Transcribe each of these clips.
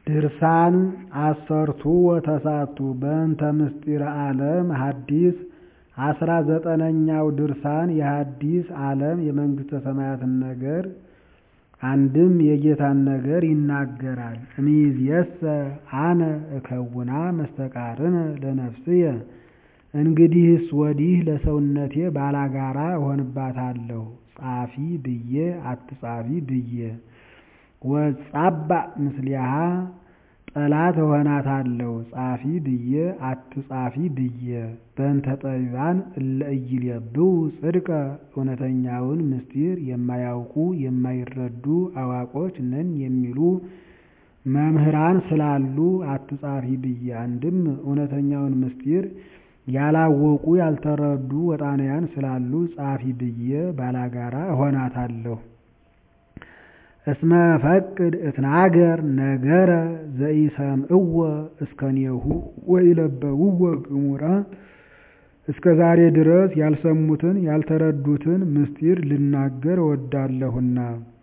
ድርሳን አሰርቱ ወተሳቱ በእንተ ምስጢረ ዓለም ሐዲስ 19ኛው ድርሳን የሐዲስ ዓለም የመንግሥተ ሰማያትን ነገር አንድም የጌታን ነገር ይናገራል። እምይእዜሰ አነ እከውና መስተቃርነ ለነፍስየ እንግዲህስ ወዲህ ለሰውነቴ ባላጋራ እሆንባታለሁ ጻፊ ብዬ አትጻፊ ብዬ ወጻባእ ምስሊሃ ጠላት እሆናታለሁ ጻፊ ብዬ አትጻፊ ብዬ በእንተ ጠቢባን እለ ኢይሌብኡ ጽድቀ እውነተኛውን ምስጢር የማያውቁ የማይረዱ አዋቆች ነን የሚሉ መምህራን ስላሉ አትጻፊ ብዬ አንድም እውነተኛውን ምስጢር ያላወቁ ያልተረዱ ወጣንያን ስላሉ ጻፊ ብዬ ባላጋራ እሆናታለሁ። እስመ ፈቅድ እትናገር ነገረ ዘኢሰምዕዎ እስከኔሁ ወኢለበውዎ ግሙራ እስከ ዛሬ ድረስ ያልሰሙትን ያልተረዱትን ምስጢር ልናገር እወዳለሁና።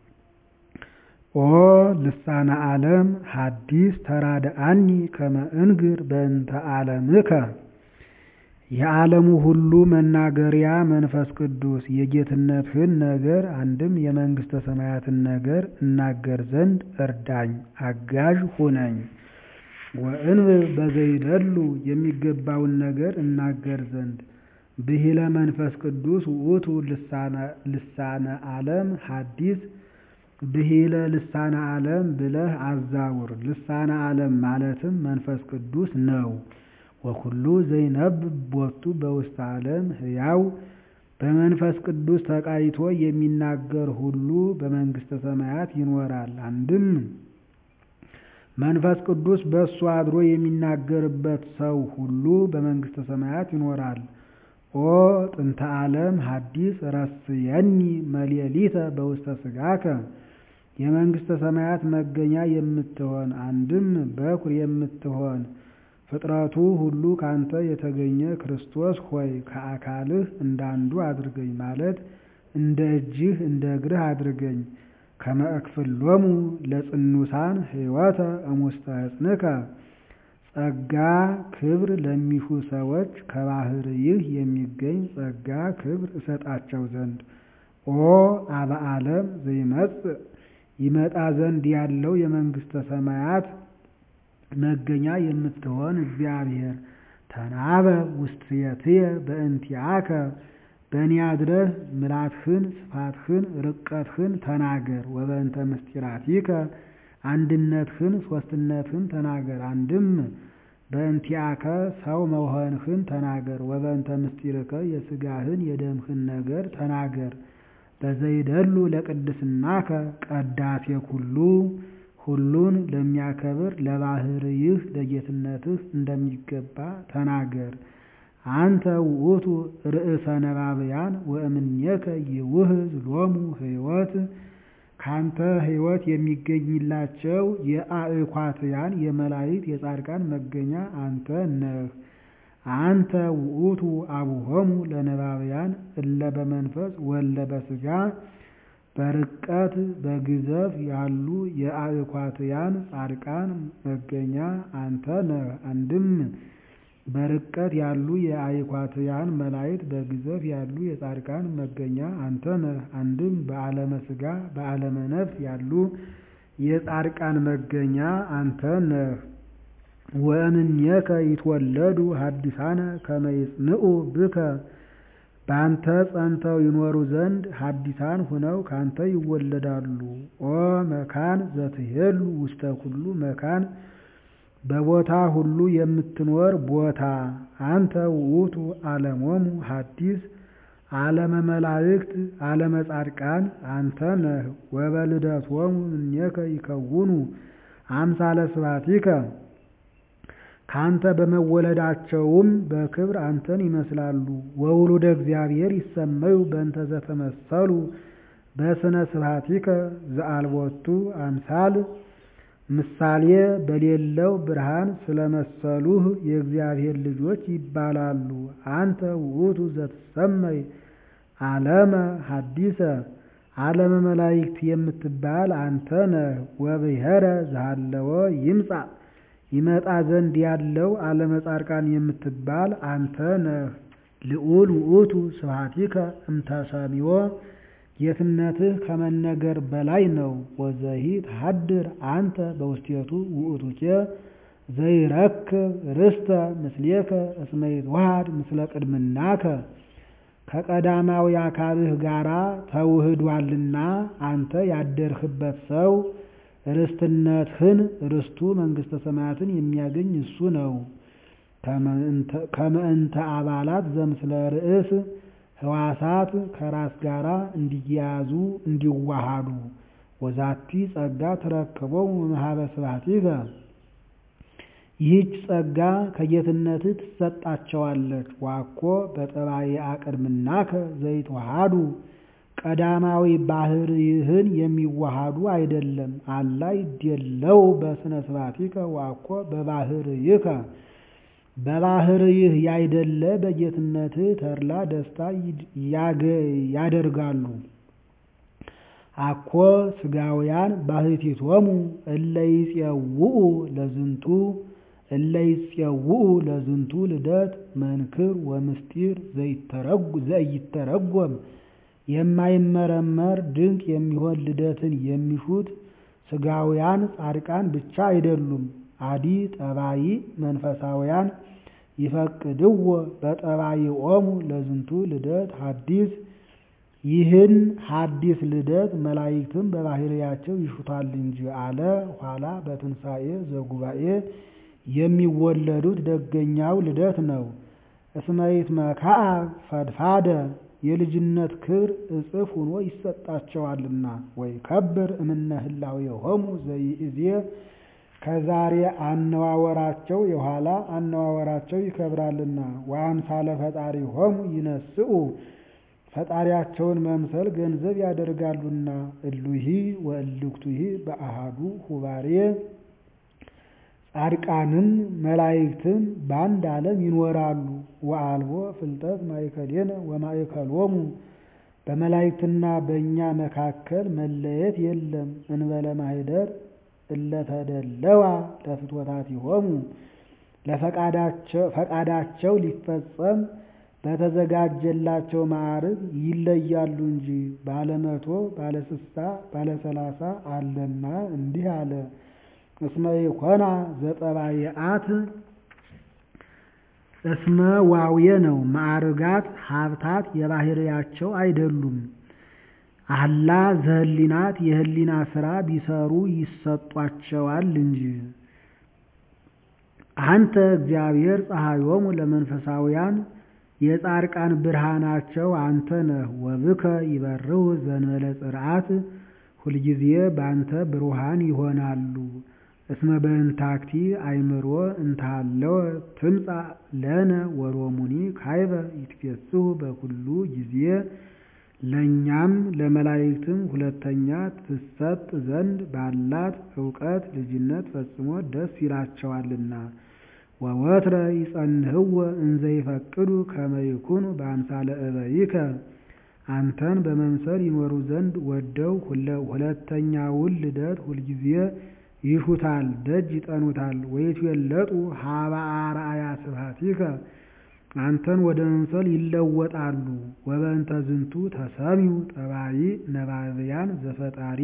ኦ ልሳነ ዓለም ሐዲስ ተራድአኒ ከመ እንግር በእንተ ዓለምከ የዓለሙ ሁሉ መናገሪያ መንፈስ ቅዱስ የጌትነትህን ነገር አንድም የመንግሥተ ሰማያትን ነገር እናገር ዘንድ እርዳኝ አጋዥ ሁነኝ። ወእንብብ በዘይደሉ የሚገባውን ነገር እናገር ዘንድ ብሂለ መንፈስ ቅዱስ ውእቱ ልሳነ ዓለም ሐዲስ ብሂለ ልሳነ ዓለም ብለህ አዛውር። ልሳነ ዓለም ማለትም መንፈስ ቅዱስ ነው። ወኩሉ ዘይነብብ ቦቱ በውስተ ዓለም ሕያው በመንፈስ ቅዱስ ተቃይቶ የሚናገር ሁሉ በመንግሥተ ሰማያት ይኖራል። አንድም መንፈስ ቅዱስ በእሱ አድሮ የሚናገርበት ሰው ሁሉ በመንግሥተ ሰማያት ይኖራል። ኦ ጥንተ ዓለም ሐዲስ ረስየኒ መሌሊተ በውስተ ሥጋከ የመንግሥተ ሰማያት መገኛ የምትሆን አንድም በኩር የምትሆን ፍጥረቱ ሁሉ ካንተ የተገኘ ክርስቶስ ሆይ ከአካልህ እንዳንዱ አድርገኝ ማለት እንደ እጅህ እንደ እግርህ አድርገኝ። ከመ እክፍሎሙ ለጽኑሳን ሕይወተ እሙስተ ሕፅንከ ጸጋ ክብር ለሚሹ ሰዎች ከባህርይህ የሚገኝ ጸጋ ክብር እሰጣቸው ዘንድ። ኦ አበ ዓለም ዘይመጽእ ይመጣ ዘንድ ያለው የመንግሥተ ሰማያት መገኛ የምትሆን እግዚአብሔር ተናበብ ውስጥየትየ በእንቲአከ በእኔ አድረህ ምልአትህን ስፋትህን ርቀትህን ተናገር። ወበእንተ ምስጢራቲከ አንድነትህን ሦስትነትህን ተናገር። አንድም በእንቲአከ ሰው መሆንህን ተናገር። ወበእንተ ምስጢርከ የሥጋህን የደምህን ነገር ተናገር። በዘይደሉ ለቅድስናከ ቀዳሴ ኩሉ ሁሉን ለሚያከብር ለባህርይህ ለጌትነትህ እንደሚገባ ተናገር። አንተ ውእቱ ርእሰ ነባብያን ወእምኔከ ይውህዝ ሎሙ ሕይወት ካንተ ሕይወት የሚገኝላቸው የአእኳትያን የመላእክት የጻድቃን መገኛ አንተ ነህ። አንተ ውእቱ አቡሆሙ ለነባብያን እለ በመንፈስ ወለ በሥጋ በርቀት በግዘፍ ያሉ የአእኳትያን ጻድቃን መገኛ አንተ ነህ። አንድም በርቀት ያሉ የአእኳትያን መላእክት በግዘፍ ያሉ የጻድቃን መገኛ አንተ ነህ። አንድም በዓለመ ሥጋ በዓለመ ነፍስ ያሉ የጻድቃን መገኛ አንተ ነህ። ወእምኔከ ይትወለዱ ሐዲሳነ ከመ ይጽንዑ ብከ በአንተ ጸንተው ይኖሩ ዘንድ ሐዲሳን ሁነው ካንተ ይወለዳሉ። ኦ መካን ዘትሄሉ ውስተ ኩሉ መካን በቦታ ሁሉ የምትኖር ቦታ አንተ ውእቱ ዓለሞሙ ሐዲስ ዓለመ መላእክት ዓለመ ጻድቃን አንተ ነህ። ወበልደቶሙ እምኔከ ይከውኑ አምሳለ ስብሐቲከ ካንተ በመወለዳቸውም በክብር አንተን ይመስላሉ። ወውሉደ እግዚአብሔር ይሰመዩ በእንተ ዘተመሰሉ በስነ ስብሐቲከ ዘአልቦቱ አምሳል ምሳሌ በሌለው ብርሃን ስለመሰሉህ የእግዚአብሔር ልጆች ይባላሉ። አንተ ውእቱ ዘትሰመይ ዓለመ ሐዲሰ ዓለመ መላእክት የምትባል አንተ ነህ። ወብሔረ ዘሃለወ ይምጻእ ይመጣ ዘንድ ያለው ዓለመ ጻድቃን የምትባል አንተ ነህ። ልዑል ውእቱ ስብሐቲከ እምተሰሚዮ ጌትነትህ ከመነገር በላይ ነው። ወዘሂ ተሐድር አንተ በውስቴቱ ውእቱኬ ዘይረክብ ርስተ ምስሌከ እስመ ይትወሃድ ምስለ ቅድምናከ ከቀዳማዊ አካልህ ጋራ ተውህዷልና አንተ ያደርህበት ሰው ርስትነትህን ርስቱ መንግሥተ ሰማያትን የሚያገኝ እሱ ነው። ከመ እንተ አባላት ዘምስለ ርእስ ሕዋሳት ከራስ ጋራ እንዲያያዙ እንዲዋሃዱ ወዛቲ ጸጋ ትረክቦሙ እምኀበ ስብሐቲከ ይህች ጸጋ ከጌትነትህ ትሰጣቸዋለች። ዋኮ በጠባይአ ቅድምናከ ዘይትወሃዱ ቀዳማዊ ባህርይህን የሚዋሃዱ አይደለም። አላ ይዴለው በስነ ስብሐቲከ ዋኮ በባህርይከ በባህርይህ ያይደለ በጌትነትህ ተድላ ደስታ ያደርጋሉ። አኮ ሥጋውያን ባሕቲቶሙ እለ ይፄውኡ ለዝንቱ ልደት መንክር ወምስጢር ዘይተረጎም የማይመረመር ድንቅ የሚሆን ልደትን የሚሹት ሥጋውያን ጻድቃን ብቻ አይደሉም። አዲ ጠባይ መንፈሳውያን ይፈቅድዎ በጠባይኦሙ ለዝንቱ ልደት ሐዲስ ይህን ሐዲስ ልደት መላእክትም በባህርያቸው ይሹታል እንጂ አለ። ኋላ በትንሣኤ ዘጉባኤ የሚወለዱት ደገኛው ልደት ነው። እስመ ይትመክዓ ፈድፋደ የልጅነት ክብር እጥፍ ሆኖ ይሰጣቸዋልና። ወይከብር እምነ ህላዌሆሙ ዘይእዜ ከዛሬ አነዋወራቸው የኋላ አነዋወራቸው ይከብራልና። ወአምሳለ ፈጣሪሆሙ ይነስኡ ፈጣሪያቸውን መምሰል ገንዘብ ያደርጋሉና። እሉሂ ወእልክቱሂ በአሃዱ ሁባሬ ጻድቃንም መላእክትም በአንድ ዓለም ይኖራሉ። ወአልቦ ፍልጠት ማእከሌነ ወማእከሎሙ በመላእክትና በእኛ መካከል መለየት የለም። እንበለ ማኅደር እለተደለዋ ለፍትወታቲሆሙ ፈቃዳቸው ሊፈጸም በተዘጋጀላቸው ማዕርግ ይለያሉ እንጂ ባለ100 ባለ60 ባለ30 አለና እንዲህ አለ። እስመ ይኮና ዘጠባይአት እስመ ዋውየ ነው። ማዕርጋት ሀብታት የባህርያቸው አይደሉም። አላ ዘህሊናት የህሊና ስራ ቢሰሩ ይሰጧቸዋል እንጂ። አንተ እግዚአብሔር ፀሐዮሙ ለመንፈሳውያን የጻድቃን ብርሃናቸው አንተ ነህ። ወብከ ይበርሁ ዘንበለ ጽርዓት ሁልጊዜ ባንተ ብሩሃን ይሆናሉ። እስመ በእንታክቲ አእምሮ እንታለው ትምጻእ ለነ ወሮሙኒ ካይበ ይትፌስሑ በኩሉ ጊዜ ለእኛም ለመላእክትም ሁለተኛ ትሰጥ ዘንድ ባላት ዕውቀት ልጅነት ፈጽሞ ደስ ይላቸዋልና። ወወትረ ይጸንህዎ እንዘ ይፈቅዱ ከመ ይኩኑ በአምሳለ እበይከ አንተን በመምሰል ይኖሩ ዘንድ ወደው ሁለተኛውን ልደት ሁልጊዜ ይሹታል፣ ደጅ ይጠኑታል። ወይትዌለጡ ሀበ አርአያ ስብሐቲከ አንተን ወደ መምሰል ይለወጣሉ። ወበእንተ ዝንቱ ተሰሚው ጠባይ ነባብያን ዘፈጣሪ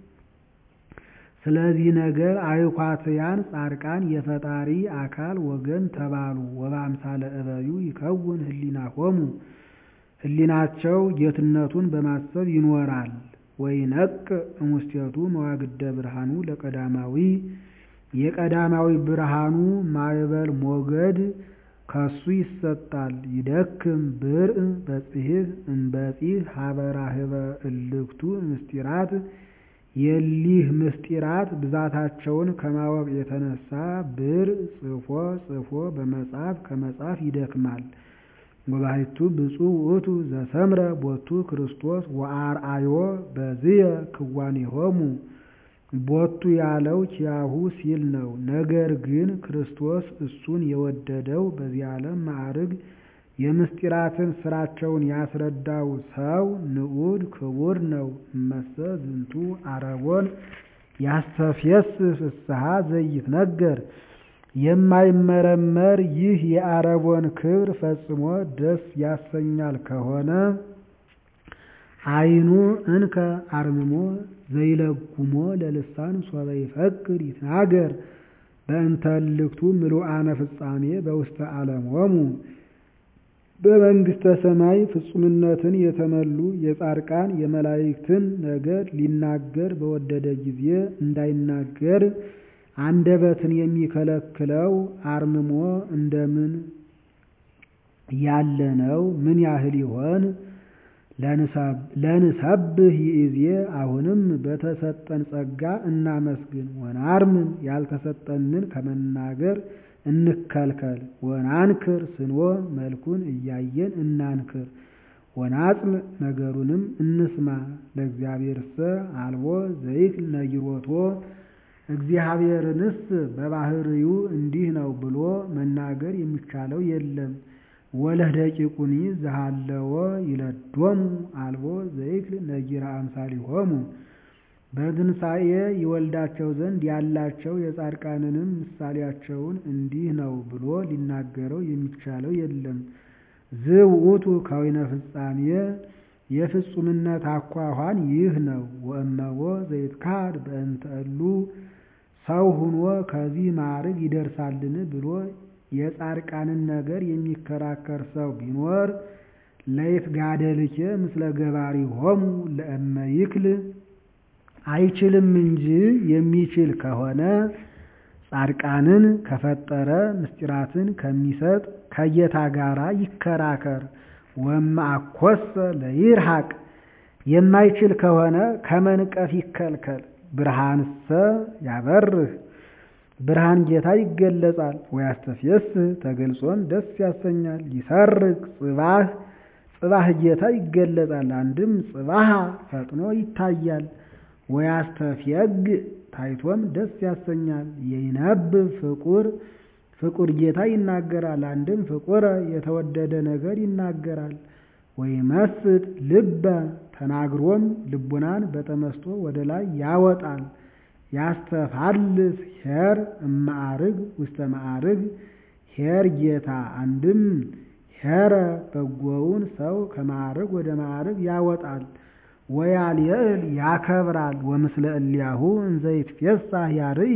ስለዚህ ነገር አይኳትያን ጻድቃን የፈጣሪ አካል ወገን ተባሉ። ወበአምሳለ እበዩ ይከውን ህሊናሆሙ ህሊናቸው ጌትነቱን በማሰብ ይኖራል። ወይነቅ እሙስቴቱ መዋግደ ብርሃኑ ለቀዳማዊ የቀዳማዊ ብርሃኑ ማዕበል ሞገድ ከሱ ይሰጣል። ይደክም ብርዕ በጽሕፍ እምበጺሕ ሀበ ራህበ እልክቱ ምስጢራት የሊህ ምስጢራት ብዛታቸውን ከማወቅ የተነሳ ብርዕ ጽፎ በመጻፍ ከመጻፍ ይደክማል። ወባሕቱ ብፁዕ ውእቱ ዘሰምረ ቦቱ ክርስቶስ ወአርአዮ በዝየ ክዋኔሆሙ ቦቱ ያለው ኪያሁ ሲል ነው። ነገር ግን ክርስቶስ እሱን የወደደው በዚህ ዓለም ማዕርግ የምስጢራትን ስራቸውን ያስረዳው ሰው ንዑድ ክቡር ነው። እመሰ ዝንቱ አረቦን ያስተፍየስ ፍስሐ ዘይትነገር የማይመረመር ይህ የአረቦን ክብር ፈጽሞ ደስ ያሰኛል ከሆነ አይኑ እንከ አርምሞ ዘይለጉሞ ለልሳን ሶበ ይፈቅድ ይትናገር በእንተ እልክቱ ምሉአነ ፍጻሜ በውስተ ዓለሞሙ በመንግሥተ ሰማይ ፍጹምነትን የተመሉ የጻድቃን የመላእክትን ነገር ሊናገር በወደደ ጊዜ እንዳይናገር አንደበትን የሚከለክለው አርምሞ እንደምን ያለ ነው? ምን ያህል ይሆን? ለንሰብህ ይእዜ አሁንም በተሰጠን ጸጋ እናመስግን። ወናርምም ያልተሰጠንን ከመናገር እንከልከል። ወናንክር ስንወ መልኩን እያየን እናንክር። ወናጽም ነገሩንም እንስማ። ለእግዚአብሔርሰ አልቦ ዘይክል ነጊሮቶ እግዚአብሔርንስ በባህሪው እንዲህ ነው ብሎ መናገር የሚቻለው የለም። ወለደቂቁኒ ዘሃለወ ይለዶሙ አልቦ ዘይክል ነጊራ አምሳሊሆሙ በትንሣኤ ይወልዳቸው ዘንድ ያላቸው የጻድቃንንም ምሳሌያቸውን እንዲህ ነው ብሎ ሊናገረው የሚቻለው የለም። ዝውቱ ከዊነ ፍጻሜ የፍጹምነት አኳኋን ይህ ነው። ወእመቦ ዘይትካድ በእንተ እሉ ሰው ሁኖ ከዚህ ማዕረግ ይደርሳልን ብሎ የጻድቃንን ነገር የሚከራከር ሰው ቢኖር ለይትጋደልኬ ምስለ ገባሪሆሙ ለእመ ይክል አይችልም እንጂ የሚችል ከሆነ ጻድቃንን ከፈጠረ ምስጢራትን ከሚሰጥ ከጌታ ጋራ ይከራከር። ወማኮሰ ለይርሐቅ የማይችል ከሆነ ከመንቀፍ ይከልከል። ብርሃንሰ ያበርህ ብርሃን ጌታ ይገለጻል። ወያስተፍየስ ተገልጾም ደስ ያሰኛል። ይሰርቅ ጽባህ ጌታ ይገለጻል። አንድም ጽባህ ፈጥኖ ይታያል። ወያስተፍየግ ታይቶም ደስ ያሰኛል። ይነብብ ፍቁር ጌታ ይናገራል። አንድም ፍቁረ የተወደደ ነገር ይናገራል። ወይመስጥ ልበ ተናግሮም ልቡናን በተመስጦ ወደ ላይ ያወጣል። ያስተፋልስ ኄር እማዕርግ ውስተ ማዕርግ ኄር ጌታ አንድም ኄረ በጎውን ሰው ከማዕርግ ወደ ማዕርግ ያወጣል። ወያልየእል ያከብራል። ወምስለ እሊያሁ እንዘ ይትፌሳህ ያርኢ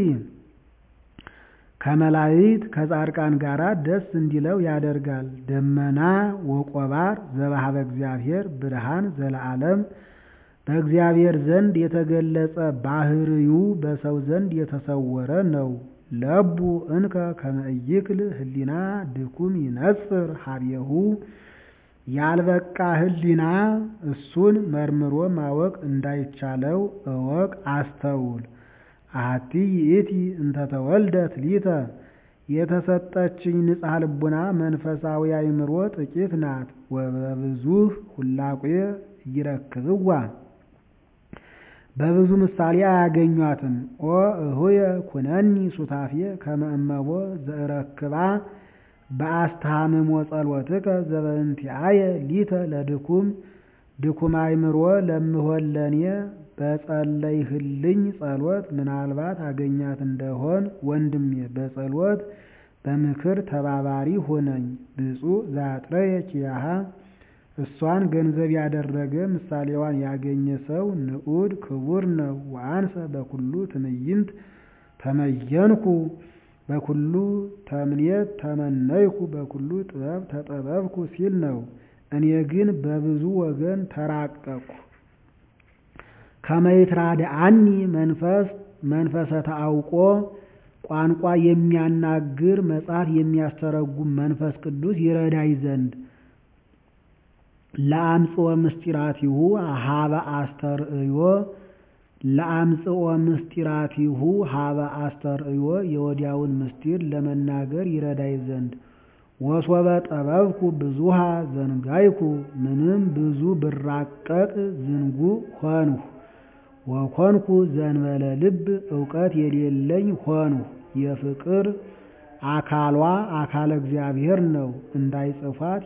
ከመላእክት ከጻድቃን ጋራ ደስ እንዲለው ያደርጋል። ደመና ወቆባር ዘባሃበ እግዚአብሔር ብርሃን ዘለዓለም በእግዚአብሔር ዘንድ የተገለጸ ባህርዩ በሰው ዘንድ የተሰወረ ነው። ለቡ እንከ ከመ ኢይክል ህሊና ድኩም ይነጽር ሀቤሁ ያልበቃ ህሊና እሱን መርምሮ ማወቅ እንዳይቻለው እወቅ አስተውል። አሐቲ ይእቲ እንተ ተወልደት ሊተ የተሰጠችኝ ንጽሐ ልቡና መንፈሳዊ አእምሮ ጥቂት ናት። ወበብዙህ ሁላቄ ይረክብዋ በብዙ ምሳሌ አያገኟትም። ኦ እሁየ ኩነኒ ሱታፌ ከመ እመቦ ዘእረክባ በአስተሃምሞ ጸሎትከ ዘበእንቲአየ ሊተ ለድኩም አእምሮ ለምሆን ለኔ በጸለይህልኝ ጸሎት ምናልባት አገኛት እንደሆን ወንድሜ በጸሎት በምክር ተባባሪ ሆነኝ። ብፁዕ ዘአጥረየ ኪያሃ እሷን ገንዘብ ያደረገ ምሳሌዋን ያገኘ ሰው ንዑድ ክቡር ነው። ወአንሰ በኩሉ ትዕይንት ተመየንኩ በኩሉ ተምኔት ተመነይኩ በኩሉ ጥበብ ተጠበብኩ ሲል ነው። እኔ ግን በብዙ ወገን ተራቀቅኩ። ከመ ይትራድአኒ መንፈሰ ተአውቆ ቋንቋ የሚያናግር መጽሐፍ የሚያስተረጉም መንፈስ ቅዱስ ይረዳይ ዘንድ ለአምጽኦ ምስጢራቲሁ ሀበ አስተርእዮ የወዲያውን ምስጢር ለመናገር ይረዳይ ዘንድ ወሶበ ጠበብኩ ብዙሃ ዘንጋይኩ ምንም ብዙ ብራቀቅ ዝንጉ ሆንሁ። ወኮንኩ ዘንበለ ልብ እውቀት የሌለኝ ሆንሁ። የፍቅር አካሏ አካለ እግዚአብሔር ነው። እንዳይጽፋት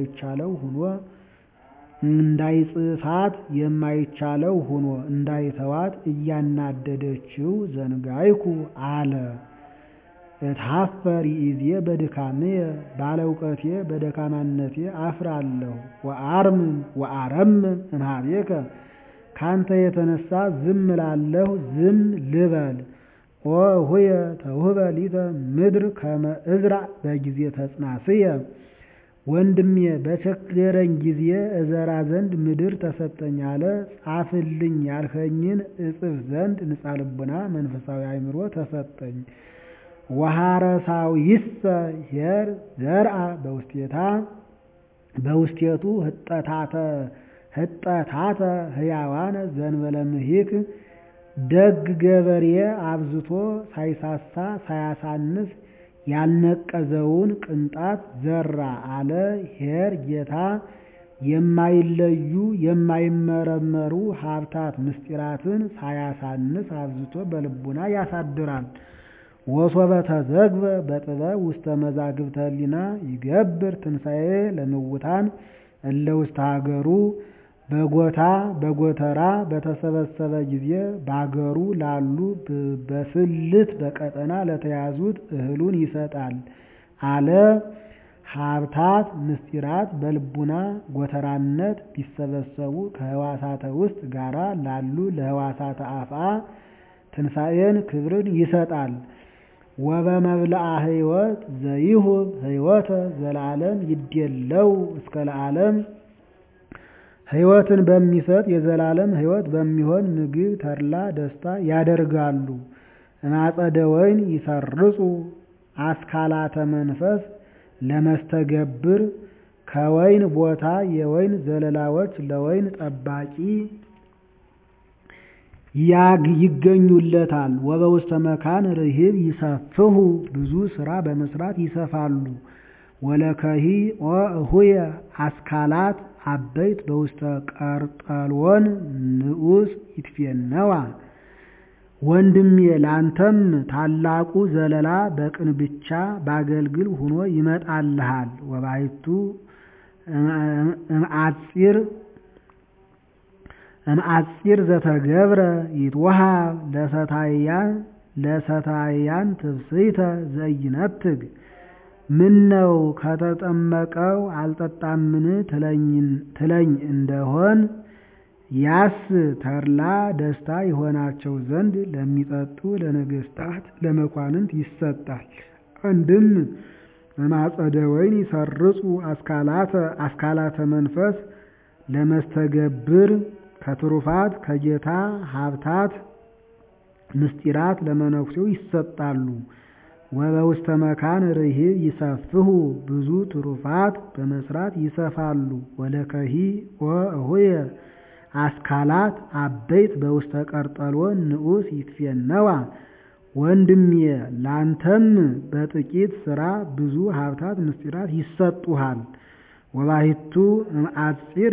የማይቻለው ሆኖ እንዳይተዋት እያናደደችው ዘንጋይኩ አለ። እትሐፈር ይእዜ በድካምየ ባለእውቀቴ በደካማነቴ አፍራለሁ። ወአረምም እምኀቤከ ካንተ የተነሳ ዝም እላለሁ ዝም ልበል። ኦ ኆየ ተውህበ ሊተ ምድር ከመ እዝራዕ በጊዜ ተጽናስየ ወንድሜ በቸገረኝ ጊዜ እዘራ ዘንድ ምድር ተሰጠኝ አለ። ጻፍልኝ ያልኸኝን እጽፍ ዘንድ ንጻ ልቡና መንፈሳዊ አእምሮ ተሰጠኝ። ወሐረሳዊሰ ኄር ዘርአ በውስቴቱ ህጠታተ ሕያዋነ ዘእንበለ ምሂክ ደግ ገበሬ አብዝቶ ሳይሳሳ ሳያሳንስ ያልነቀዘውን ቅንጣት ዘራ አለ። ኄር ጌታ የማይለዩ የማይመረመሩ ሀብታት ምስጢራትን ሳያሳንስ አብዝቶ በልቡና ያሳድራል። ወሶበ ተዘግበ በጥበብ ውስተ መዛግብተ ሕሊና ይገብር ትንሣኤ ለምውታን እለ ውስተ ሀገሩ በጎተራ በተሰበሰበ ጊዜ በአገሩ ላሉ በስልት በቀጠና ለተያዙት እህሉን ይሰጣል አለ። ሀብታት ምስጢራት በልቡና ጎተራነት ቢሰበሰቡ ከህዋሳተ ውስጥ ጋራ ላሉ ለህዋሳተ አፍአ ትንሣኤን ክብርን ይሰጣል። ወበመብልዐ ሕይወት ዘይሁብ ሕይወተ ዘለዓለም ይዴለው እስከ ለዓለም ሕይወትን በሚሰጥ የዘላለም ሕይወት በሚሆን ምግብ ተድላ ደስታ ያደርጋሉ። እማጸደ ወይን ይሰርጹ አስካላተ መንፈስ ለመስተገብር ከወይን ቦታ የወይን ዘለላዎች ለወይን ጠባቂ ይገኙለታል። ወበውስተ መካን ርሂብ ይሰፍሑ ብዙ ስራ በመስራት ይሰፋሉ። ወለከሂ ኦእሁየ አስካላት አበይት በውስተ ቀርጠሎን ንዑስ ይትፌነዋ ወንድሜ ላንተም ታላቁ ዘለላ በቅን ብቻ ባገልግል ሆኖ ይመጣልሃል። ወባይቱ እምአጺር ዘተገብረ ይትወሃብ ለሰታያን ትብስይተ ዘይነትግ ምነው ከተጠመቀው አልጠጣምን ትለኝ እንደሆን ያስ ተድላ ደስታ ይሆናቸው ዘንድ ለሚጠጡ ለነገስታት ለመኳንንት ይሰጣል። አንድም እማጸደ ወይን ይሰርጹ አስካላተ መንፈስ ለመስተገብር ከትሩፋት ከጌታ ሀብታት ምስጢራት ለመነኩሴው ይሰጣሉ። ወበውስተ መካን ርሂብ ይሰፍሑ ብዙ ትሩፋት በመስራት ይሰፋሉ። ወለከሂ ኦእሁየ አስካላት አበይት በውስተ ቀርጠሎን ንዑስ ይትፌነዋ ወንድሜ ላንተም በጥቂት ስራ ብዙ ሀብታት ምስጢራት ይሰጡሃል። ወባሕቱ እምአጺር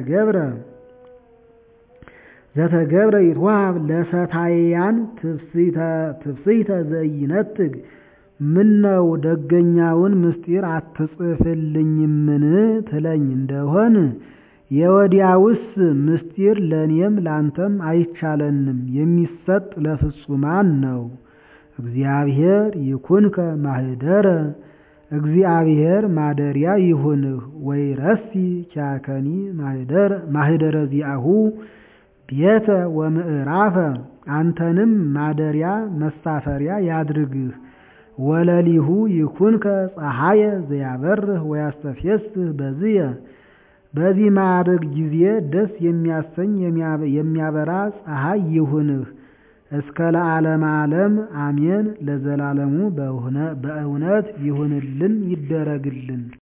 ዘተገብረ ይትወሃብ ለሰታያን ትብስይተ ዘይነትግ ምነው ደገኛውን ምስጢር አትጽፍልኝምን ትለኝ እንደሆን የወዲያውስ ምስጢር ለእኔም ላንተም አይቻለንም የሚሰጥ ለፍጹማን ነው። እግዚአብሔር ይኩንከ ማህደረ እግዚአብሔር ማደሪያ ይሁንህ። ወይረሲ ኪያከኒ ማህደረ ዚአሁ ቤተ ወምዕራፈ አንተንም ማደሪያ መሳፈሪያ ያድርግህ። ወለሊሁ ይኩንከ ፀሐየ ዘያበርህ ወያስተፍየስህ በዚህ ማዕረግ ጊዜ ደስ የሚያሰኝ የሚያበራ ፀሐይ ይሁንህ። እስከ ለዓለመ ዓለም አሜን። ለዘላለሙ በእውነት ይሁንልን ይደረግልን።